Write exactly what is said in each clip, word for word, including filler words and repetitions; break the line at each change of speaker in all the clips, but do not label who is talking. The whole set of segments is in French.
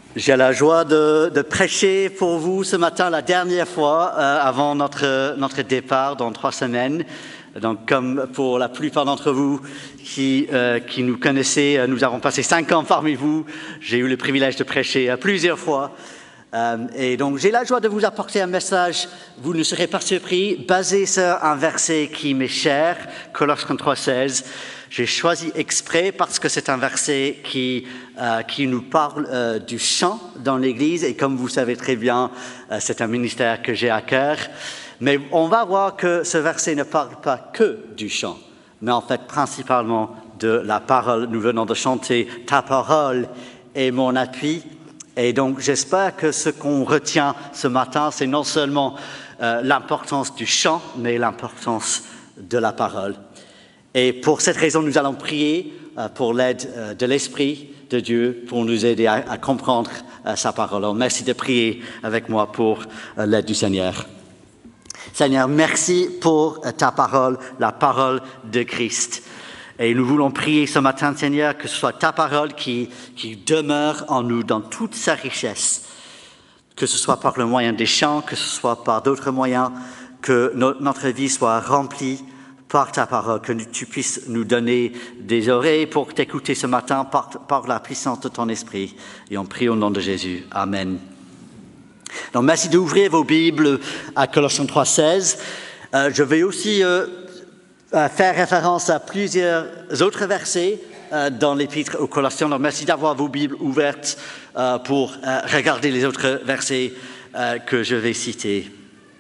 J'ai la joie de, de prêcher pour vous ce matin la dernière fois euh, avant notre, notre départ dans trois semaines. Donc, comme pour la plupart d'entre vous qui, euh, qui nous connaissez, euh, nous avons passé cinq ans parmi vous. J'ai eu le privilège de prêcher euh, plusieurs fois. Euh, et donc, j'ai la joie de vous apporter un message, vous ne serez pas surpris, basé sur un verset qui m'est cher, Colossiens trois seize. J'ai choisi exprès parce que c'est un verset qui, euh, qui nous parle euh, du chant dans l'Église. Et comme vous savez très bien, euh, c'est un ministère que j'ai à cœur. Mais on va voir que ce verset ne parle pas que du chant, mais en fait principalement de la parole. Nous venons de chanter « Ta parole est mon appui ». Et donc j'espère que ce qu'on retient ce matin, c'est non seulement euh, l'importance du chant, mais l'importance de la parole. Et pour cette raison, nous allons prier euh, pour l'aide euh, de l'Esprit de Dieu pour nous aider à, à comprendre euh, sa parole. Alors, merci de prier avec moi pour euh, l'aide du Seigneur. Seigneur, merci pour euh, ta parole, la parole de Christ. Et nous voulons prier ce matin, Seigneur, que ce soit ta parole qui, qui demeure en nous dans toute sa richesse, que ce soit par le moyen des chants, que ce soit par d'autres moyens, que no- notre vie soit remplie par ta parole, que tu puisses nous donner des oreilles pour t'écouter ce matin par, par la puissance de ton esprit. Et on prie au nom de Jésus. Amen. Donc, merci d'ouvrir vos Bibles à Colossiens trois seize. Euh, je vais aussi euh, faire référence à plusieurs autres versets euh, dans l'Épître aux Colossiens. Donc, merci d'avoir vos Bibles ouvertes euh, pour euh, regarder les autres versets euh, que je vais citer.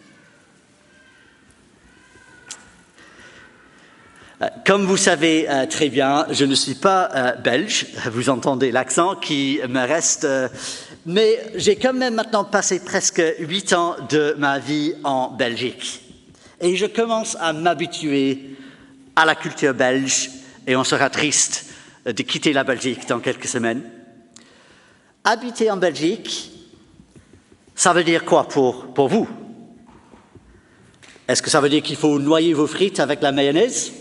Comme vous savez euh, très bien, je ne suis pas euh, belge, vous entendez l'accent qui me reste, euh, mais j'ai quand même maintenant passé presque huit ans de ma vie en Belgique. Et je commence à m'habituer à la culture belge et on sera triste de quitter la Belgique dans quelques semaines. Habiter en Belgique, ça veut dire quoi pour, pour vous? Est-ce que ça veut dire qu'il faut noyer vos frites avec la mayonnaise?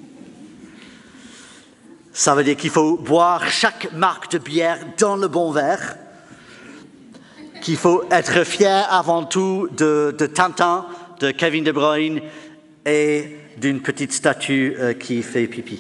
Ça veut dire qu'il faut boire chaque marque de bière dans le bon verre, qu'il faut être fier avant tout de, de Tintin, de Kevin De Bruyne et d'une petite statue euh, qui fait pipi.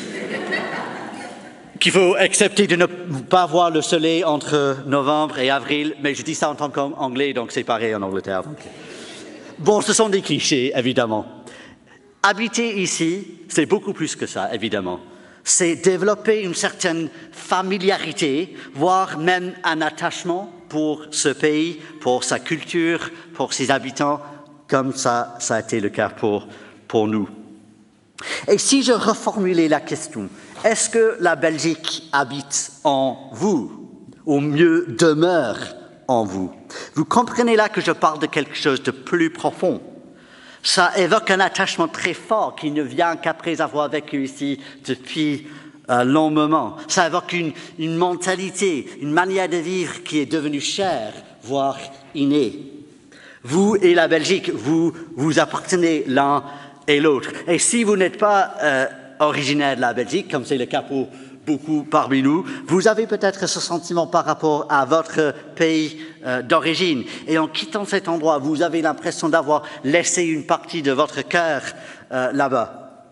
Qu'il faut accepter de ne pas voir le soleil entre novembre et avril, mais je dis ça en tant qu'anglais, donc c'est pareil en Angleterre. Bon, ce sont des clichés, évidemment. Habiter ici, c'est beaucoup plus que ça, évidemment. C'est développer une certaine familiarité, voire même un attachement pour ce pays, pour sa culture, pour ses habitants, comme ça, ça a été le cas pour, pour nous. Et si je reformulais la question, est-ce que la Belgique habite en vous, ou mieux demeure en vous? Vous comprenez là que je parle de quelque chose de plus profond. Ça évoque un attachement très fort qui ne vient qu'après avoir vécu ici depuis un long moment. Ça évoque une, une mentalité, une manière de vivre qui est devenue chère, voire innée. Vous et la Belgique, vous vous appartenez l'un et l'autre. Et si vous n'êtes pas euh, originaire de la Belgique, comme c'est le cas pour beaucoup parmi nous, vous avez peut-être ce sentiment par rapport à votre pays euh, d'origine. Et en quittant cet endroit, vous avez l'impression d'avoir laissé une partie de votre cœur euh, là-bas.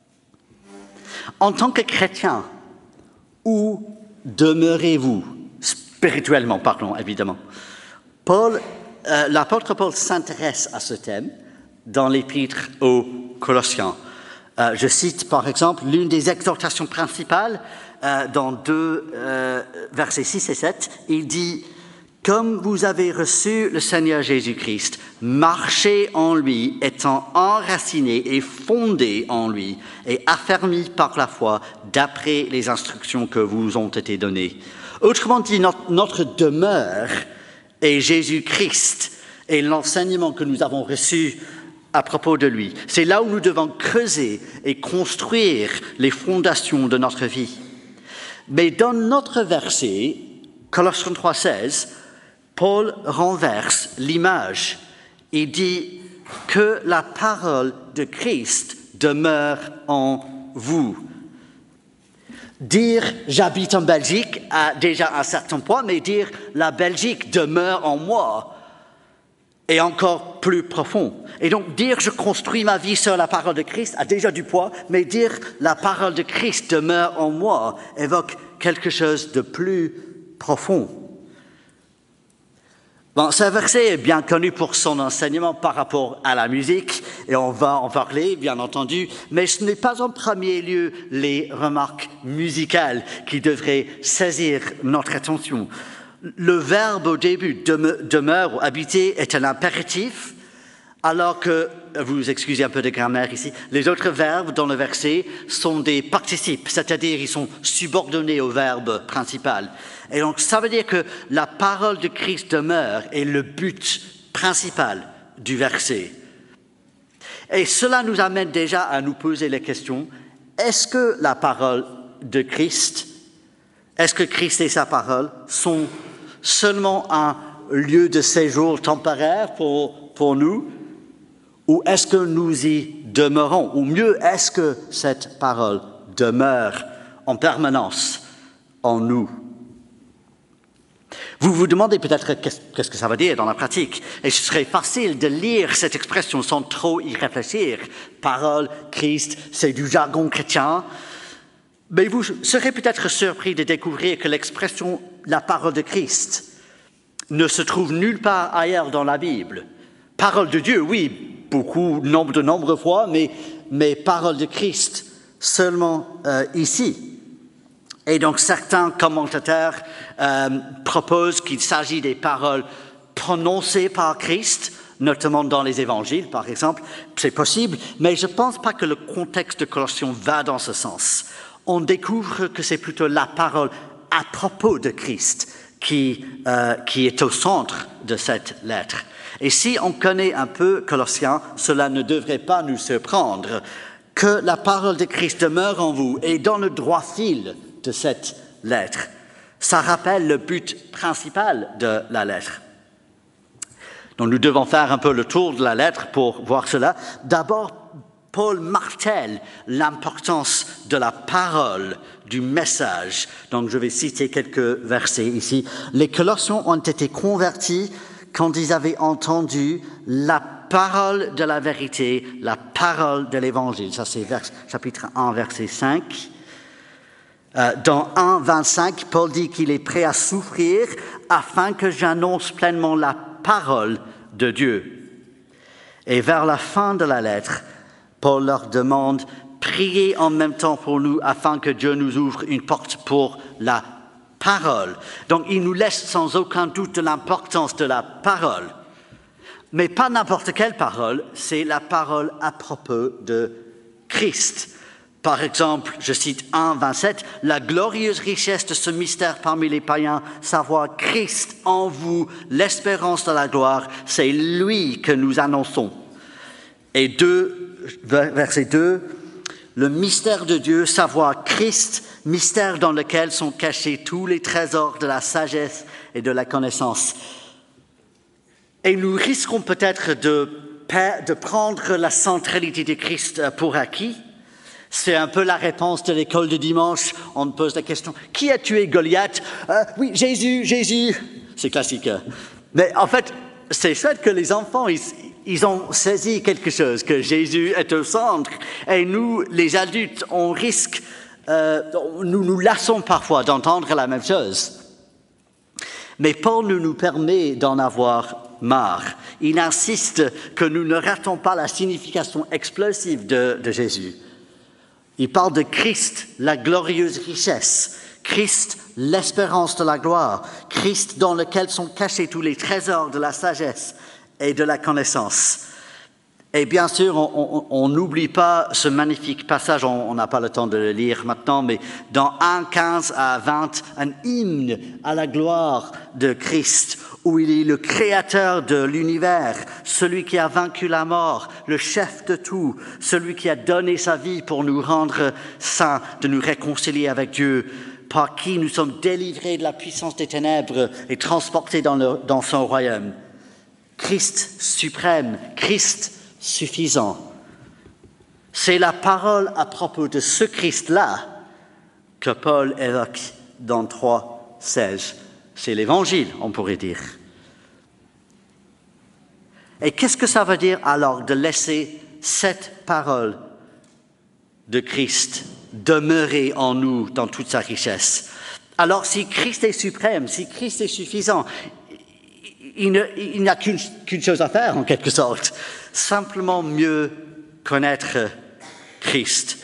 En tant que chrétien, où demeurez-vous? Spirituellement, parlons, évidemment. Paul, euh, l'apôtre Paul s'intéresse à ce thème dans l'Épître aux Colossiens. Euh, je cite par exemple l'une des exhortations principales euh, dans deux euh, versets six et sept. Il dit « Comme vous avez reçu le Seigneur Jésus-Christ, marchez en lui, étant enracinés et fondés en lui, et affermis par la foi d'après les instructions que vous ont été données. » Autrement dit, notre, notre demeure est Jésus-Christ et l'enseignement que nous avons reçu à propos de lui. C'est là où nous devons creuser et construire les fondations de notre vie. Mais dans notre verset, Colossiens trois seize, Paul renverse l'image et dit que la parole de Christ demeure en vous. Dire « j'habite en Belgique » a déjà un certain poids, mais dire « la Belgique demeure en moi » est encore plus profond. Et donc dire « je construis ma vie sur la parole de Christ » a déjà du poids, mais dire « la parole de Christ demeure en moi » évoque quelque chose de plus profond. Bon, ce verset est bien connu pour son enseignement par rapport à la musique, et on va en parler, bien entendu, mais ce n'est pas en premier lieu les remarques musicales qui devraient saisir notre attention. Le verbe au début, demeure ou habiter, est un impératif, alors que, vous excusez un peu de grammaire ici, les autres verbes dans le verset sont des participes, c'est-à-dire ils sont subordonnés au verbe principal. Et donc ça veut dire que la parole de Christ demeure est le but principal du verset. Et cela nous amène déjà à nous poser la question, est-ce que la parole de Christ, est-ce que Christ et sa parole sont seulement un lieu de séjour temporaire pour, pour nous, ou est-ce que nous y demeurons? Ou mieux, est-ce que cette parole demeure en permanence en nous? Vous vous demandez peut-être qu'est-ce que ça veut dire dans la pratique. Et ce serait facile de lire cette expression sans trop y réfléchir. Parole, Christ, c'est du jargon chrétien. Mais vous serez peut-être surpris de découvrir que l'expression « la parole de Christ » ne se trouve nulle part ailleurs dans la Bible. Parole de Dieu, oui, beaucoup, nombre de nombreuses fois, mais, mais parole de Christ seulement euh, ici. Et donc certains commentateurs euh, proposent qu'il s'agit des paroles prononcées par Christ, notamment dans les évangiles, par exemple. C'est possible, mais je ne pense pas que le contexte de Colossiens va dans ce sens. On découvre que c'est plutôt la parole à propos de Christ qui, euh, qui est au centre de cette lettre. Et si on connaît un peu Colossiens, cela ne devrait pas nous surprendre que la parole de Christ demeure en vous et dans le droit fil de cette lettre. Ça rappelle le but principal de la lettre. Donc nous devons faire un peu le tour de la lettre pour voir cela. D'abord, Paul martèle l'importance de la parole, du message. Donc je vais citer quelques versets ici. Les Colossiens ont été convertis quand ils avaient entendu la parole de la vérité, la parole de l'Évangile. Ça c'est vers, chapitre un, verset cinq. Euh, dans un, vingt-cinq, Paul dit qu'il est prêt à souffrir afin que j'annonce pleinement la parole de Dieu. Et vers la fin de la lettre, Paul leur demande « Priez en même temps pour nous afin que Dieu nous ouvre une porte pour la parole. » Donc il nous laisse sans aucun doute de l'importance de la parole. Mais pas n'importe quelle parole, c'est la parole à propos de Christ. Par exemple, je cite un, vingt-sept, « La glorieuse richesse de ce mystère parmi les païens, savoir Christ en vous, l'espérance de la gloire, c'est lui que nous annonçons. » Et deux, verset deux, « Le mystère de Dieu, savoir Christ, mystère dans lequel sont cachés tous les trésors de la sagesse et de la connaissance. » Et nous risquons peut-être de, de prendre la centralité de Christ pour acquis. C'est un peu la réponse de l'école de dimanche. On pose la question, qui a tué Goliath? euh, Oui, Jésus, Jésus. C'est classique. Mais en fait, c'est chouette que les enfants, ils, ils ont saisi quelque chose, que Jésus est au centre. Et nous, les adultes, on risque, euh, nous nous lassons parfois d'entendre la même chose. Mais Paul nous, nous permet d'en avoir marre. Il insiste que nous ne ratons pas la signification explosive de, de Jésus. Il parle de Christ, la glorieuse richesse, Christ, l'espérance de la gloire, Christ dans lequel sont cachés tous les trésors de la sagesse et de la connaissance. Et bien sûr, on n'oublie pas ce magnifique passage, on n'a pas le temps de le lire maintenant, mais dans un, quinze à vingt, un hymne à la gloire de Christ, où il est le créateur de l'univers, celui qui a vaincu la mort, le chef de tout, celui qui a donné sa vie pour nous rendre saints, de nous réconcilier avec Dieu, par qui nous sommes délivrés de la puissance des ténèbres et transportés dans, le, dans son royaume. Christ suprême, Christ suffisant. C'est la parole à propos de ce Christ-là que Paul évoque dans trois seize. C'est l'Évangile, on pourrait dire. Et qu'est-ce que ça veut dire alors de laisser cette parole de Christ demeurer en nous dans toute sa richesse? Alors si Christ est suprême, si Christ est suffisant, il, ne, il n'a qu'une, qu'une chose à faire en quelque sorte, simplement mieux connaître Christ.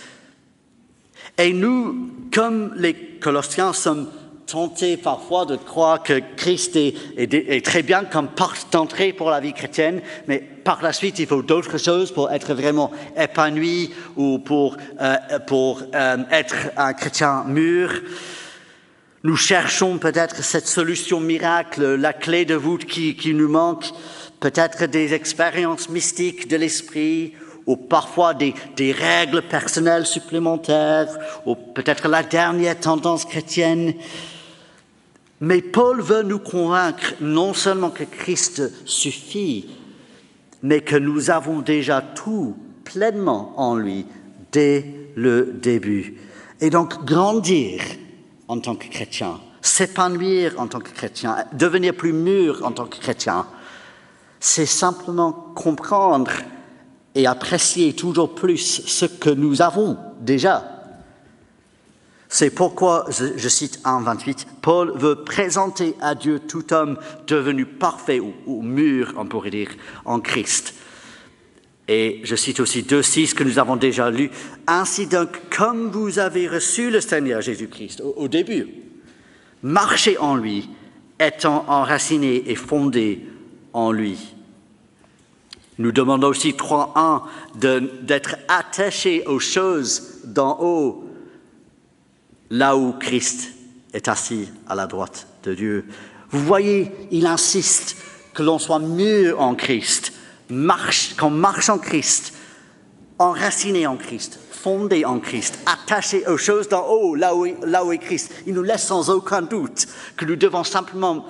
Et nous, comme les Colossiens, sommes tentés parfois de croire que Christ est, est, est très bien comme porte d'entrée pour la vie chrétienne, mais par la suite, il faut d'autres choses pour être vraiment épanoui ou pour, euh, pour euh, être un chrétien mûr. Nous cherchons peut-être cette solution miracle, la clé de voûte qui, qui nous manque, peut-être des expériences mystiques de l'esprit, ou parfois des, des règles personnelles supplémentaires, ou peut-être la dernière tendance chrétienne. Mais Paul veut nous convaincre non seulement que Christ suffit, mais que nous avons déjà tout pleinement en lui dès le début. Et donc grandir en tant que chrétien, s'épanouir en tant que chrétien, devenir plus mûr en tant que chrétien, c'est simplement comprendre et apprécier toujours plus ce que nous avons déjà. C'est pourquoi, je, je cite un vingt-huit, Paul veut présenter à Dieu tout homme devenu parfait ou, ou mûr, on pourrait dire, en Christ. Et je cite aussi deux six que nous avons déjà lu. Ainsi donc, comme vous avez reçu le Seigneur Jésus-Christ au, au début, marchez en lui, étant enracinés et fondés en lui. Nous demandons aussi trois un de, d'être attachés aux choses d'en haut, là où Christ est assis à la droite de Dieu. Vous voyez, il insiste que l'on soit mûr en Christ, marche, qu'on marche en Christ, enraciné en Christ, fondé en Christ, attaché aux choses d'en haut, là où, là où est Christ. Il nous laisse sans aucun doute que nous devons simplement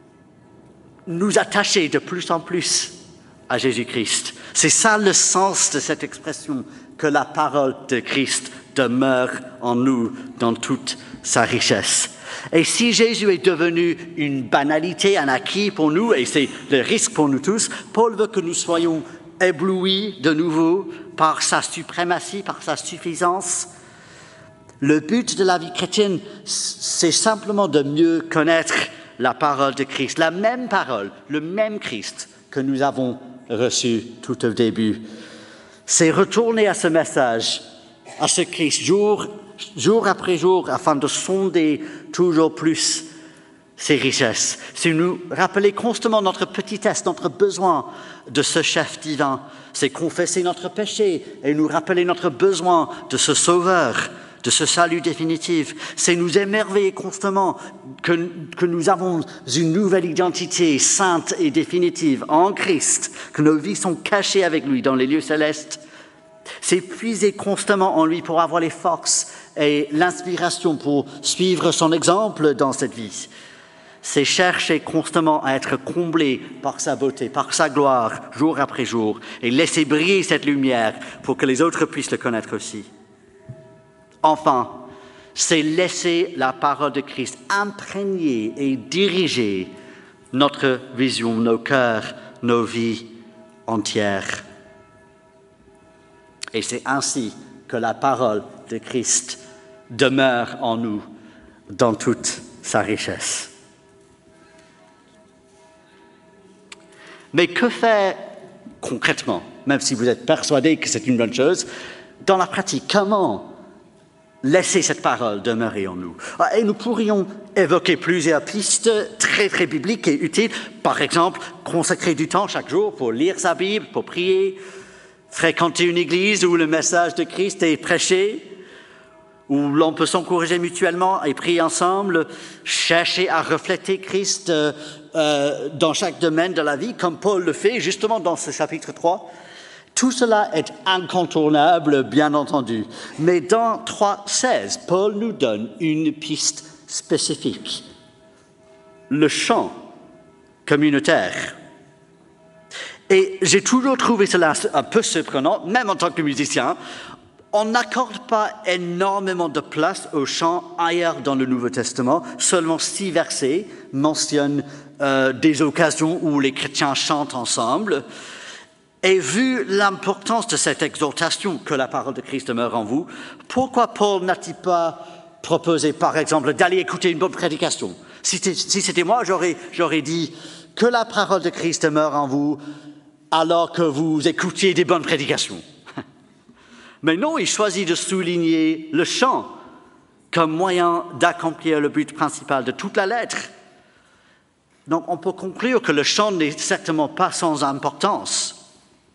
nous attacher de plus en plus à Jésus-Christ. C'est ça le sens de cette expression, que la parole de Christ demeure en nous dans toute sa richesse. Et si Jésus est devenu une banalité, un acquis pour nous, et c'est le risque pour nous tous, Paul veut que nous soyons éblouis de nouveau par sa suprématie, par sa suffisance. Le but de la vie chrétienne, c'est simplement de mieux connaître la parole de Christ, la même parole, le même Christ que nous avons reçu tout au début. C'est retourner à ce message, à ce Christ, jour, jour après jour, afin de sonder toujours plus ses richesses. C'est nous rappeler constamment notre petitesse, notre besoin de ce chef divin. C'est confesser notre péché et nous rappeler notre besoin de ce sauveur, de ce salut définitif. C'est nous émerveiller constamment que, que nous avons une nouvelle identité sainte et définitive en Christ, que nos vies sont cachées avec lui dans les lieux célestes. C'est puiser constamment en lui pour avoir les forces et l'inspiration pour suivre son exemple dans cette vie. C'est chercher constamment à être comblé par sa beauté, par sa gloire, jour après jour, et laisser briller cette lumière pour que les autres puissent le connaître aussi. Enfin, c'est laisser la parole de Christ imprégner et diriger notre vision, nos cœurs, nos vies entières. Et c'est ainsi que la parole de Christ demeure en nous dans toute sa richesse. Mais que faire concrètement, même si vous êtes persuadé que c'est une bonne chose, dans la pratique, comment laisser cette parole demeurer en nous? Et nous pourrions évoquer plusieurs pistes très très bibliques et utiles. Par exemple, consacrer du temps chaque jour pour lire sa Bible, pour prier, fréquenter une église où le message de Christ est prêché, où l'on peut s'encourager mutuellement et prier ensemble, chercher à refléter Christ euh, euh, dans chaque domaine de la vie, comme Paul le fait justement dans ce chapitre trois. Tout cela est incontournable, bien entendu. Mais dans trois seize, Paul nous donne une piste spécifique. Le chant communautaire. Et j'ai toujours trouvé cela un peu surprenant, même en tant que musicien. on n'accorde pas énormément de place au chant ailleurs dans le Nouveau Testament. Seulement six versets mentionnent euh, des occasions où les chrétiens chantent ensemble. Et vu l'importance de cette exhortation que la parole de Christ demeure en vous, pourquoi Paul n'a-t-il pas proposé, par exemple, d'aller écouter une bonne prédication? Si c'était, si c'était moi, j'aurais, j'aurais dit que la parole de Christ demeure en vous alors que vous écoutiez des bonnes prédications. Mais non, il choisit de souligner le chant comme moyen d'accomplir le but principal de toute la lettre. Donc on peut conclure que le chant n'est certainement pas sans importance.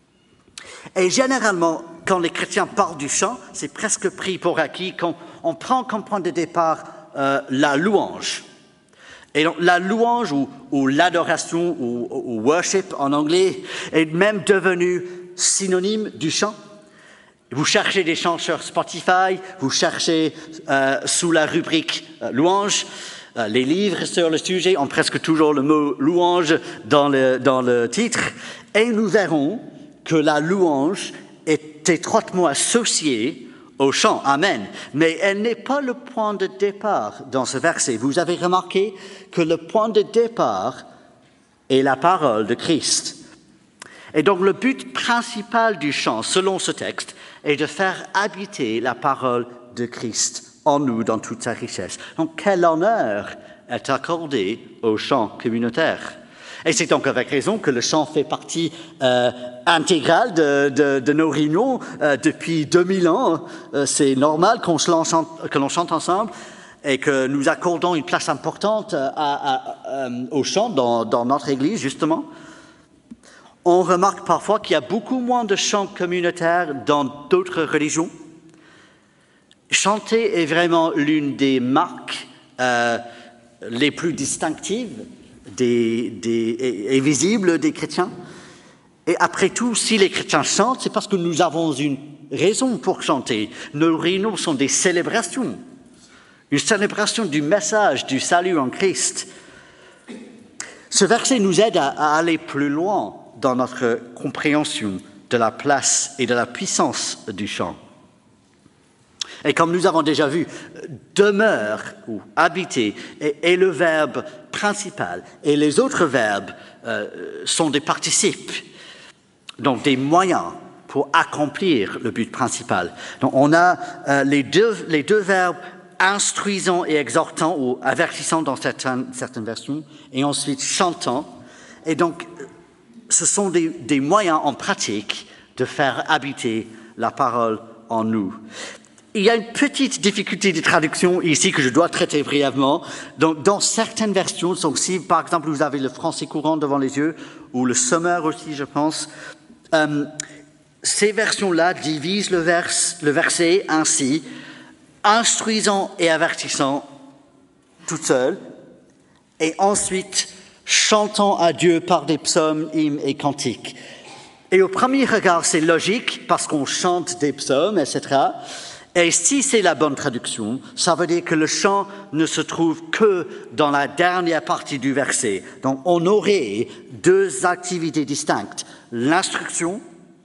Et généralement, quand les chrétiens parlent du chant, c'est presque pris pour acquis quand on prend comme point de départ euh, la louange. Et donc la louange ou, ou l'adoration ou, ou worship en anglais est même devenue synonyme du chant. Vous cherchez des chants sur Spotify, vous cherchez euh, sous la rubrique euh, louange, euh, les livres sur le sujet ont presque toujours le mot louange dans le, dans le titre, et nous verrons que la louange est étroitement associée au chant. Amen. Mais elle n'est pas le point de départ dans ce verset. Vous avez remarqué que le point de départ est la parole de Christ. Et donc le but principal du chant, selon ce texte, est de faire habiter la parole de Christ en nous dans toute sa richesse. Donc quel honneur est accordé au chant communautaire. Et c'est donc avec raison que le chant fait partie euh, intégrale de, de, de nos réunions euh, depuis deux mille ans. Euh, c'est normal qu'on chante, que l'on chante ensemble et que nous accordons une place importante à, à, à, au chant dans, dans notre Église, justement. On remarque parfois qu'il y a beaucoup moins de chants communautaires dans d'autres religions. Chanter est vraiment l'une des marques euh, les plus distinctives des, des, et, et visibles des chrétiens. Et après tout, si les chrétiens chantent, c'est parce que nous avons une raison pour chanter. Nos réunions sont des célébrations, une célébration du message du salut en Christ. Ce verset nous aide à, à aller plus loin dans notre compréhension de la place et de la puissance du chant. Et comme nous avons déjà vu, demeure ou habiter est, est le verbe principal et les autres verbes euh, sont des participes, donc des moyens pour accomplir le but principal. Donc on a euh, les, deux, les deux verbes instruisant et exhortant ou avertissant dans certaines, certaines versions et ensuite chantant. Et donc ce sont des, des moyens en pratique de faire habiter la parole en nous. Il y a une petite difficulté de traduction ici que je dois traiter brièvement. Donc, dans certaines versions, donc si par exemple vous avez le français courant devant les yeux, ou le Sommaire aussi, je pense, euh, ces versions-là divisent le, vers, le verset ainsi, instruisant et avertissant tout seul, et ensuite chantant à Dieu par des psaumes, hymnes et cantiques. Et au premier regard, c'est logique, parce qu'on chante des psaumes, et cetera. Et si c'est la bonne traduction, ça veut dire que le chant ne se trouve que dans la dernière partie du verset. Donc on aurait deux activités distinctes, l'instruction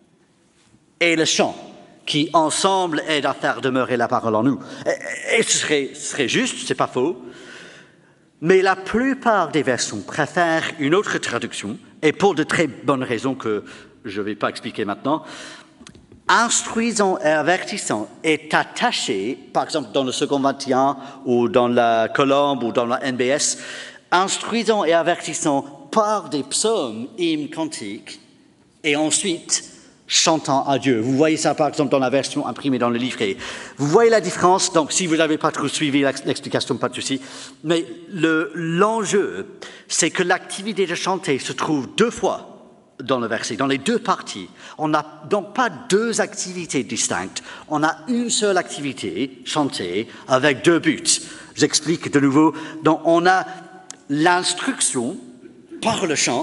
et le chant, qui ensemble aident à faire demeurer la parole en nous. Et, et ce serait, ce serait juste, c'est pas faux, mais la plupart des versions préfèrent une autre traduction, et pour de très bonnes raisons que je ne vais pas expliquer maintenant. Instruisant et avertissant est attaché, par exemple dans le second vingt et un ou dans la Colombe ou dans la N B S, instruisant et avertissant par des psaumes, hymnes, cantiques, et ensuite chantant à Dieu. Vous voyez ça par exemple dans la version imprimée dans le livret. Vous voyez la différence, donc si vous n'avez pas trop suivi l'explication, pas de souci, mais le, l'enjeu, c'est que l'activité de chanter se trouve deux fois dans le verset, dans les deux parties. On n'a donc pas deux activités distinctes. On a une seule activité, chanter, avec deux buts. J'explique de nouveau. Donc on a l'instruction par le chant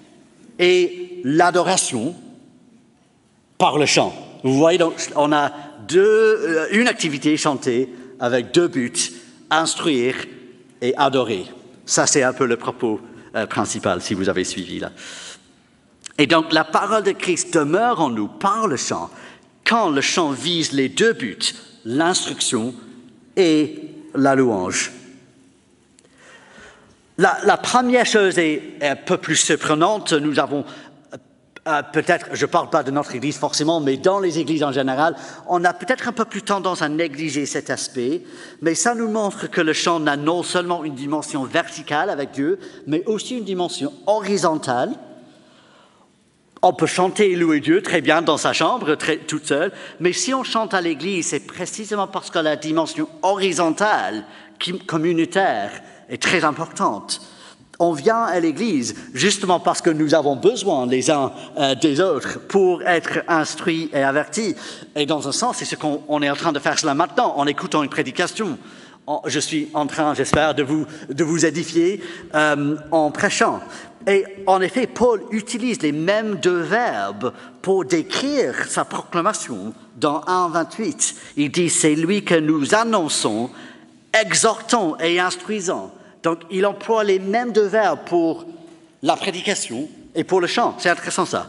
et l'adoration par le chant. Vous voyez, donc on a deux, une activité, chanter, avec deux buts, instruire et adorer. Ça, c'est un peu le propos euh, principal, si vous avez suivi là. Et donc, la parole de Christ demeure en nous par le chant, quand le chant vise les deux buts, l'instruction et la louange. La, la première chose est un peu plus surprenante. Nous avons euh, peut-être, je ne parle pas de notre Église forcément, mais dans les églises en général, on a peut-être un peu plus tendance à négliger cet aspect, mais ça nous montre que le chant n'a non seulement une dimension verticale avec Dieu, mais aussi une dimension horizontale. On peut chanter et louer Dieu très bien dans sa chambre, très, toute seule, mais si on chante à l'Église, c'est précisément parce que la dimension horizontale, communautaire, est très importante. On vient à l'Église justement parce que nous avons besoin les uns euh, des autres pour être instruits et avertis. Et dans un sens, c'est ce qu'on on est en train de faire cela maintenant, en écoutant une prédication. En, je suis en train, j'espère, de vous, de vous édifier euh, en prêchant. Et en effet, Paul utilise les mêmes deux verbes pour décrire sa proclamation dans un vingt-huit. Il dit « C'est lui que nous annonçons, exhortons et instruisons ». Donc, il emploie les mêmes deux verbes pour la prédication et pour le chant. C'est intéressant, ça.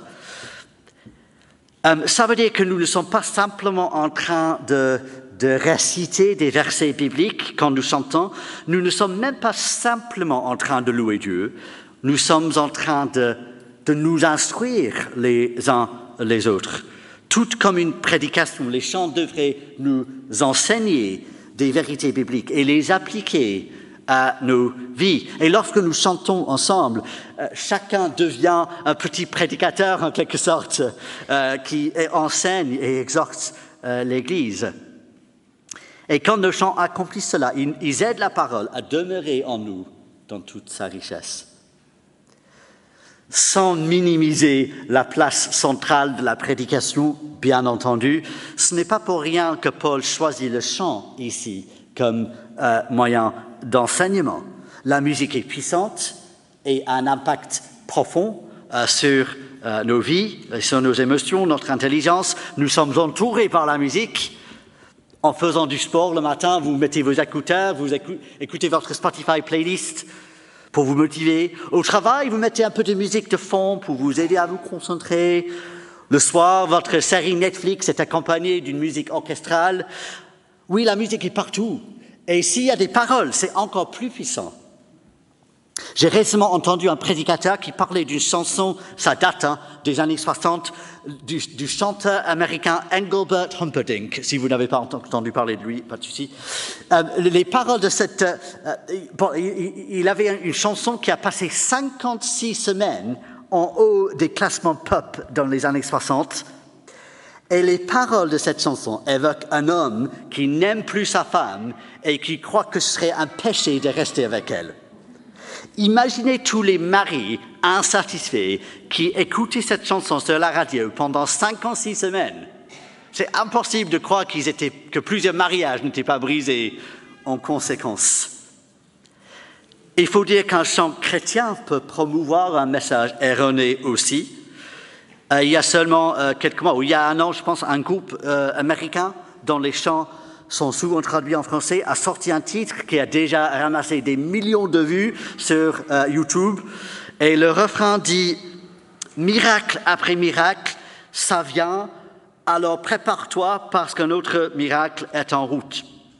Euh, ça veut dire que nous ne sommes pas simplement en train de, de réciter des versets bibliques quand nous chantons. Nous ne sommes même pas simplement en train de louer Dieu. Nous sommes en train de, de nous instruire les uns les autres. Tout comme une prédication, les chants devraient nous enseigner des vérités bibliques et les appliquer à nos vies. Et lorsque nous chantons ensemble, euh, chacun devient un petit prédicateur en quelque sorte, euh, qui enseigne et exhorte euh, l'Église. Et quand nos chants accomplissent cela, ils, ils aident la parole à demeurer en nous dans toute sa richesse. Sans minimiser la place centrale de la prédication, bien entendu, ce n'est pas pour rien que Paul choisit le chant ici comme euh, moyen d'enseignement. La musique est puissante et a un impact profond euh, sur euh, nos vies, sur nos émotions, notre intelligence. Nous sommes entourés par la musique. En faisant du sport le matin, vous mettez vos écouteurs, vous écou- écoutez votre Spotify playlist pour vous motiver. Au travail, vous mettez un peu de musique de fond pour vous aider à vous concentrer. Le soir, votre série Netflix est accompagnée d'une musique orchestrale. Oui, la musique est partout. Et s'il y a des paroles, c'est encore plus puissant. J'ai récemment entendu un prédicateur qui parlait d'une chanson, ça date hein, des années soixante, du, du chanteur américain Engelbert Humperdinck. Si vous n'avez pas entendu parler de lui, pas de souci. Euh, les paroles de cette... Euh, bon, il, il avait une chanson qui a passé cinquante-six semaines en haut des classements pop dans les années soixante. Et les paroles de cette chanson évoquent un homme qui n'aime plus sa femme et qui croit que ce serait un péché de rester avec elle. Imaginez tous les maris insatisfaits qui écoutaient cette chanson sur la radio pendant cinquante-six semaines. C'est impossible de croire qu'ils étaient, que plusieurs mariages n'étaient pas brisés en conséquence. Il faut dire qu'un chant chrétien peut promouvoir un message erroné aussi. Euh, il y a seulement euh, quelques mois, ou il y a un an, je pense, un groupe euh, américain dont les chants sont souvent traduits en français, a sorti un titre qui a déjà ramassé des millions de vues sur euh, YouTube. Et le refrain dit « Miracle après miracle, ça vient, alors prépare-toi parce qu'un autre miracle est en route. »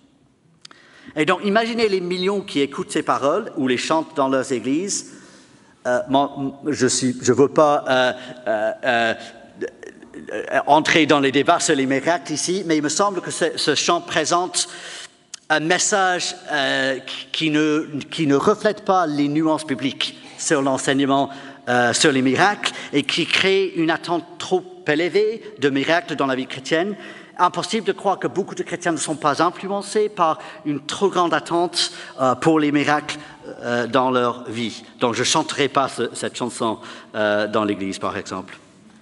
Et donc, imaginez les millions qui écoutent ces paroles ou les chantent dans leurs églises. Euh, moi, je ne je veux pas euh, euh, euh, entrer dans les débats sur les miracles ici, mais il me semble que ce, ce chant présente un message euh, qui, ne, qui ne reflète pas les nuances bibliques sur l'enseignement euh, sur les miracles et qui crée une attente trop élevée de miracles dans la vie chrétienne. Impossible de croire que beaucoup de chrétiens ne sont pas influencés par une trop grande attente euh, pour les miracles euh, dans leur vie. Donc je ne chanterai pas ce, cette chanson euh, dans l'église, par exemple.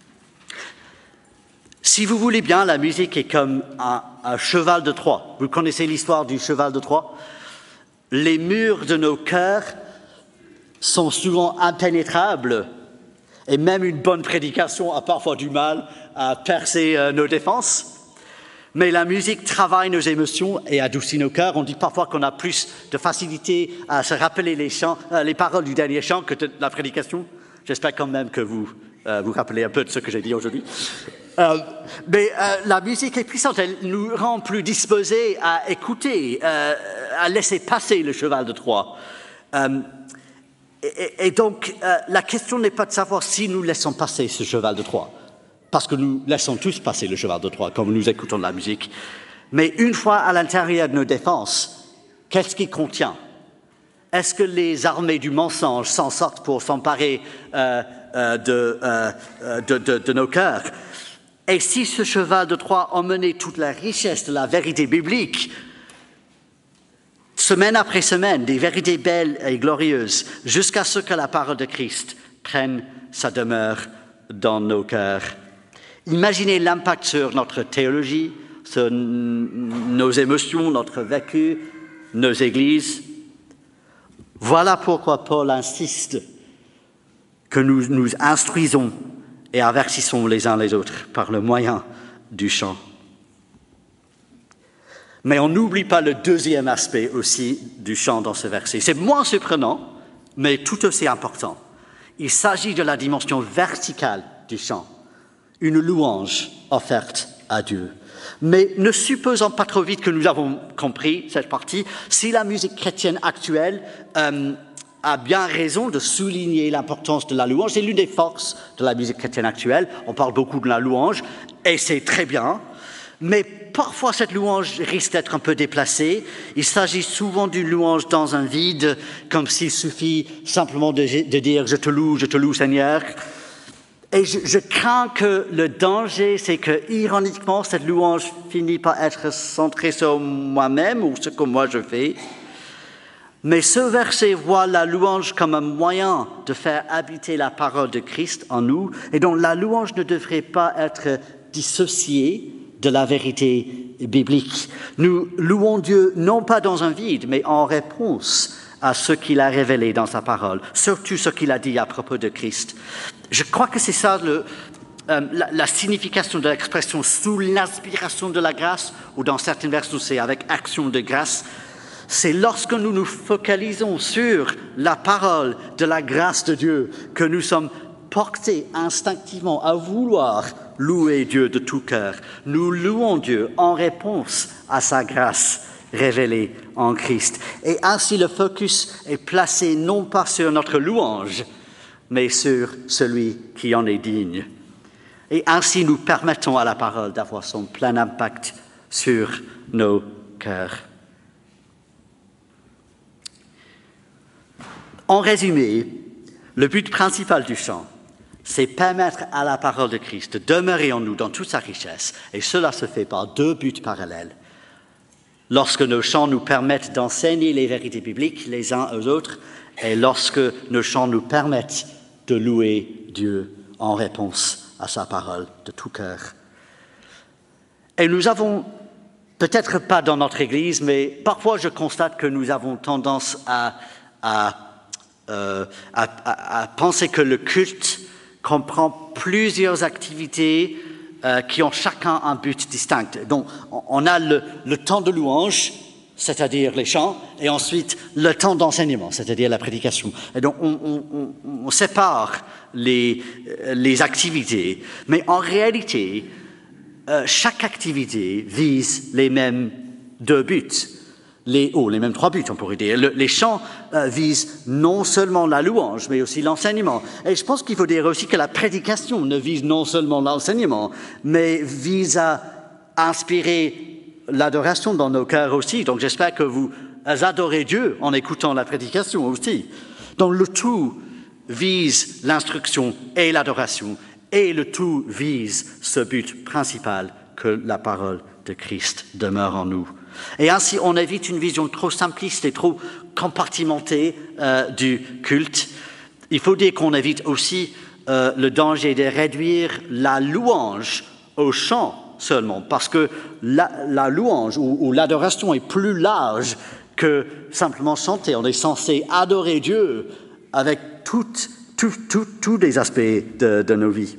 Si vous voulez bien, la musique est comme un, un cheval de Troie. Vous connaissez l'histoire du cheval de Troie? Les murs de nos cœurs sont souvent impénétrables et même une bonne prédication a parfois du mal à percer euh, nos défenses. Mais la musique travaille nos émotions et adoucit nos cœurs. On dit parfois qu'on a plus de facilité à se rappeler les, chants, euh, les paroles du dernier chant que de la prédication. J'espère quand même que vous euh, vous rappelez un peu de ce que j'ai dit aujourd'hui. Euh, mais euh, la musique est puissante, elle nous rend plus disposés à écouter, euh, à laisser passer le cheval de Troie. Euh, et, et donc, euh, la question n'est pas de savoir si nous laissons passer ce cheval de Troie, parce que nous laissons tous passer le cheval de Troie, comme nous écoutons de la musique. Mais une fois à l'intérieur de nos défenses, qu'est-ce qu'il contient? Est-ce que les armées du mensonge s'en sortent pour s'emparer euh, euh, de, euh, de, de, de nos cœurs? Et si ce cheval de Troie emmenait toute la richesse de la vérité biblique, semaine après semaine, des vérités belles et glorieuses, jusqu'à ce que la parole de Christ prenne sa demeure dans nos cœurs. Imaginez l'impact sur notre théologie, sur nos émotions, notre vécu, nos églises. Voilà pourquoi Paul insiste que nous nous instruisons et avertissons les uns les autres par le moyen du chant. Mais on n'oublie pas le deuxième aspect aussi du chant dans ce verset. C'est moins surprenant, mais tout aussi important. Il s'agit de la dimension verticale du chant, une louange offerte à Dieu. Mais ne supposons pas trop vite que nous avons compris cette partie. Si la musique chrétienne actuelle euh, a bien raison de souligner l'importance de la louange, c'est l'une des forces de la musique chrétienne actuelle. On parle beaucoup de la louange, et c'est très bien. Mais parfois, cette louange risque d'être un peu déplacée. Il s'agit souvent d'une louange dans un vide, comme s'il suffit simplement de, de dire « je te loue, je te loue Seigneur ». Et je, je crains que le danger, c'est que, ironiquement, cette louange finit par être centrée sur moi-même ou ce que moi je fais. Mais ce verset voit la louange comme un moyen de faire habiter la parole de Christ en nous, et donc la louange ne devrait pas être dissociée de la vérité biblique. Nous louons Dieu non pas dans un vide, mais en réponse à ce qu'il a révélé dans sa parole, surtout ce qu'il a dit à propos de Christ. Je crois que c'est ça le, euh, la, la signification de l'expression « sous l'inspiration de la grâce » ou dans certaines versions c'est avec « action de grâce ». C'est lorsque nous nous focalisons sur la parole de la grâce de Dieu que nous sommes portés instinctivement à vouloir louer Dieu de tout cœur. Nous louons Dieu en réponse à sa grâce révélée en Christ. Et ainsi le focus est placé non pas sur notre louange, mais sur celui qui en est digne. Et ainsi nous permettons à la parole d'avoir son plein impact sur nos cœurs. En résumé, le but principal du chant, c'est permettre à la parole de Christ de demeurer en nous dans toute sa richesse. Et cela se fait par deux buts parallèles. Lorsque nos chants nous permettent d'enseigner les vérités bibliques les uns aux autres, et lorsque nos chants nous permettent de louer Dieu en réponse à sa parole de tout cœur. Et nous avons, peut-être pas dans notre Église, mais parfois je constate que nous avons tendance à, à, euh, à, à, à penser que le culte comprend plusieurs activités euh, qui ont chacun un but distinct. Donc, on a le, le temps de louange, c'est-à-dire les chants, et ensuite le temps d'enseignement, c'est-à-dire la prédication. Et donc, on, on, on sépare les, les activités, mais en réalité, euh, chaque activité vise les mêmes deux buts. Les, oh, les mêmes trois buts, on pourrait dire. Le, les chants euh, visent non seulement la louange, mais aussi l'enseignement. Et je pense qu'il faut dire aussi que la prédication ne vise non seulement l'enseignement, mais vise à inspirer l'adoration dans nos cœurs aussi. Donc j'espère que vous adorez Dieu en écoutant la prédication aussi. Donc le tout vise l'instruction et l'adoration, et le tout vise ce but principal, que la parole de Christ demeure en nous. Et ainsi, on évite une vision trop simpliste et trop compartimentée euh, du culte. Il faut dire qu'on évite aussi euh, le danger de réduire la louange au chant seulement, parce que la, la louange ou, ou l'adoration est plus large que simplement chanter. On est censé adorer Dieu avec tous tout, tout, tout les aspects de, de nos vies.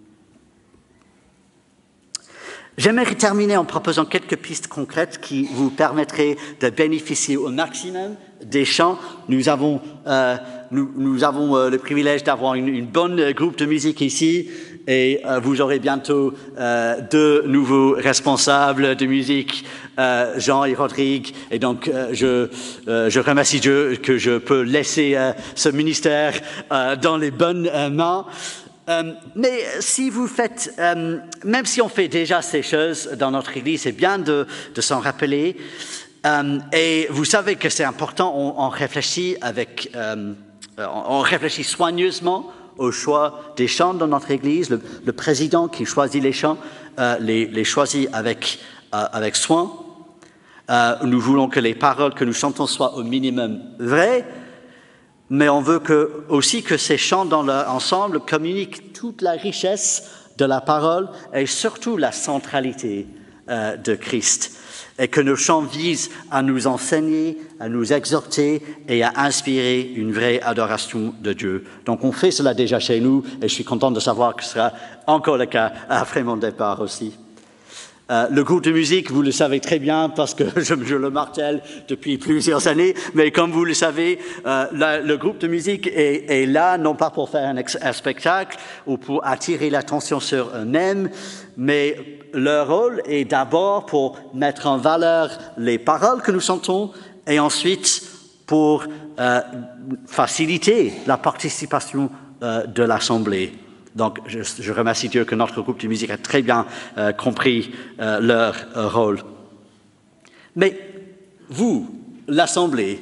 J'aimerais terminer en proposant quelques pistes concrètes qui vous permettraient de bénéficier au maximum des chants. Nous avons, euh, nous, nous avons euh, le privilège d'avoir une, une bonne groupe de musique ici et euh, vous aurez bientôt euh, deux nouveaux responsables de musique, euh, Jean et Rodrigue. Et donc, euh, je, euh, je remercie Dieu que je peux laisser euh, ce ministère euh, dans les bonnes euh, mains. Euh, mais si vous faites, euh, même si on fait déjà ces choses dans notre Église, c'est bien de, de s'en rappeler. Euh, et vous savez que c'est important, on, on réfléchit avec, euh, on réfléchit soigneusement au choix des chants dans notre Église. Le, le président qui choisit les chants euh, les, les choisit avec, euh, avec soin. Euh, nous voulons que les paroles que nous chantons soient au minimum vraies. Mais on veut que, aussi que ces chants dans leur ensemble communiquent toute la richesse de la parole et surtout la centralité euh, de Christ. Et que nos chants visent à nous enseigner, à nous exhorter et à inspirer une vraie adoration de Dieu. Donc on fait cela déjà chez nous et je suis content de savoir que ce sera encore le cas après mon départ aussi. Euh, le groupe de musique, vous le savez très bien parce que je, je le martèle depuis plusieurs années, mais comme vous le savez, euh, la, le groupe de musique est, est là non pas pour faire un, ex, un spectacle ou pour attirer l'attention sur eux-mêmes, mais leur rôle est d'abord pour mettre en valeur les paroles que nous chantons et ensuite pour euh, faciliter la participation euh, de l'Assemblée. Donc, je, je remercie Dieu que notre groupe de musique a très bien euh, compris euh, leur euh, rôle. Mais vous, l'Assemblée,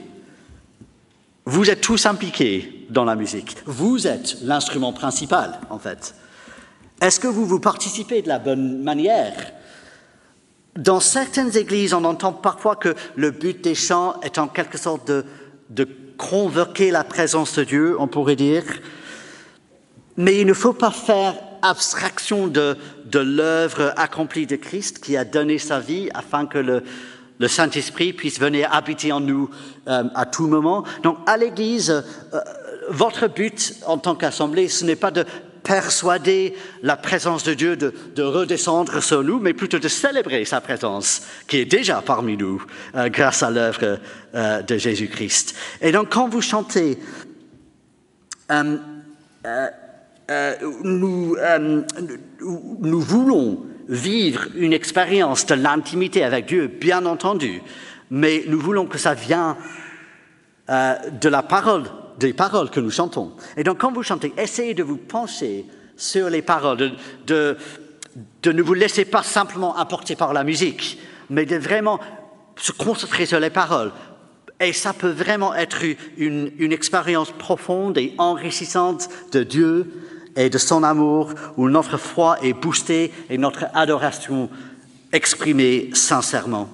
vous êtes tous impliqués dans la musique. Vous êtes l'instrument principal, en fait. Est-ce que vous vous participez de la bonne manière? Dans certaines églises, on entend parfois que le but des chants est en quelque sorte de, de convoquer la présence de Dieu, on pourrait dire. Mais il ne faut pas faire abstraction de, de l'œuvre accomplie de Christ qui a donné sa vie afin que le, le Saint-Esprit puisse venir habiter en nous euh, à tout moment. Donc à l'Église, euh, votre but en tant qu'assemblée, ce n'est pas de persuader la présence de Dieu de, de redescendre sur nous, mais plutôt de célébrer sa présence qui est déjà parmi nous euh, grâce à l'œuvre euh, de Jésus-Christ. Et donc quand vous chantez... Euh, euh, Euh, nous, euh, nous voulons vivre une expérience de l'intimité avec Dieu, bien entendu, mais nous voulons que ça vienne euh, de la parole, des paroles que nous chantons. Et donc, quand vous chantez, essayez de vous pencher sur les paroles, de, de, de ne vous laisser pas simplement emporter par la musique, mais de vraiment se concentrer sur les paroles. Et ça peut vraiment être une, une expérience profonde et enrichissante de Dieu et de son amour, où notre foi est boostée et notre adoration exprimée sincèrement.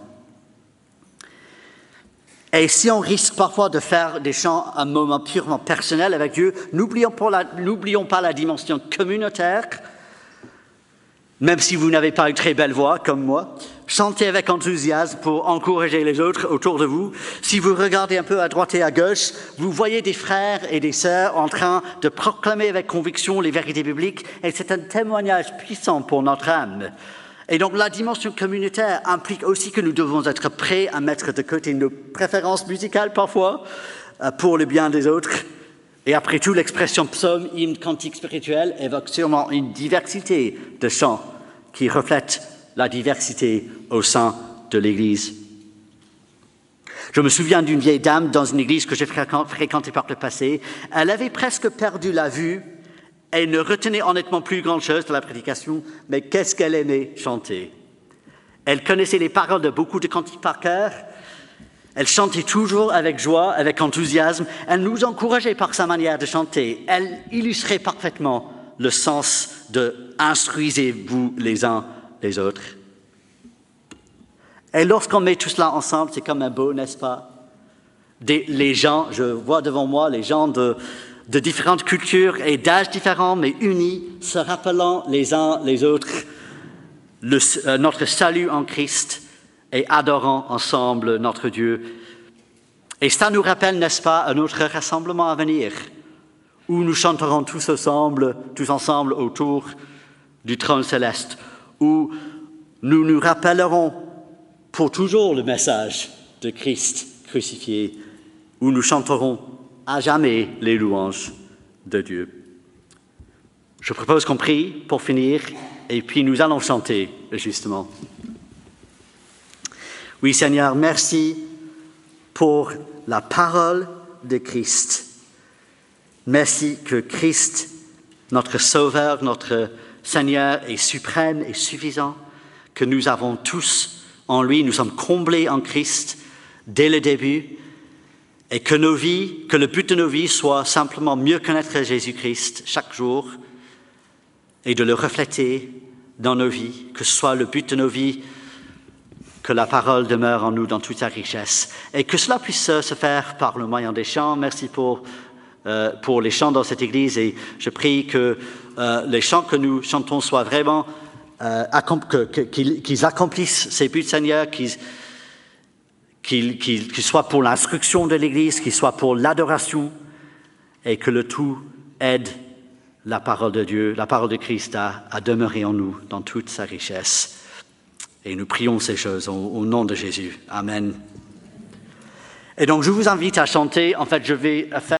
Et si on risque parfois de faire des chants un moment purement personnel avec Dieu, n'oublions pas la, n'oublions pas la dimension communautaire. Même si vous n'avez pas une très belle voix comme moi, chantez avec enthousiasme pour encourager les autres autour de vous. Si vous regardez un peu à droite et à gauche, vous voyez des frères et des sœurs en train de proclamer avec conviction les vérités bibliques et c'est un témoignage puissant pour notre âme. Et donc la dimension communautaire implique aussi que nous devons être prêts à mettre de côté nos préférences musicales parfois pour le bien des autres. Et après tout, l'expression psaume, hymne, cantique spirituel évoque sûrement une diversité de chants qui reflètent la diversité au sein de l'Église. Je me souviens d'une vieille dame dans une église que j'ai fréquentée par le passé. Elle avait presque perdu la vue et ne retenait honnêtement plus grand-chose de la prédication, mais qu'est-ce qu'elle aimait chanter. Elle connaissait les paroles de beaucoup de cantiques par cœur. Elle chantait toujours avec joie, avec enthousiasme. Elle nous encourageait par sa manière de chanter. Elle illustrait parfaitement le sens de « instruisez-vous les uns les autres ». Et lorsqu'on met tout cela ensemble, c'est comme un beau, n'est-ce pas? Des, les gens, je vois devant moi les gens de, de différentes cultures et d'âges différents, mais unis, se rappelant les uns les autres le, euh, notre salut en Christ et adorant ensemble notre Dieu. Et ça nous rappelle, n'est-ce pas, à notre rassemblement à venir, où nous chanterons tous ensemble, tous ensemble autour du trône céleste, où nous nous rappellerons pour toujours le message de Christ crucifié, où nous chanterons à jamais les louanges de Dieu. Je propose qu'on prie pour finir, et puis nous allons chanter, justement. Oui, Seigneur, merci pour la parole de Christ. Merci que Christ, notre Sauveur, notre Seigneur, est suprême et suffisant, que nous avons tous en lui, nous sommes comblés en Christ dès le début, et que nos vies, que le but de nos vies soit simplement mieux connaître Jésus-Christ chaque jour et de le refléter dans nos vies, que ce soit le but de nos vies, que la parole demeure en nous dans toute sa richesse, et que cela puisse se faire par le moyen des chants. Merci pour, euh, pour les chants dans cette église, et je prie que euh, les chants que nous chantons soient vraiment, euh, que, que, qu'ils, qu'ils accomplissent ces buts, Seigneur, qu'ils, qu'ils, qu'ils, qu'ils soient pour l'instruction de l'église, qu'ils soient pour l'adoration, et que le tout aide la parole de Dieu, la parole de Christ à, à demeurer en nous dans toute sa richesse. Et nous prions ces choses au, au nom de Jésus. Amen. Et donc, je vous invite à chanter. En fait, je vais faire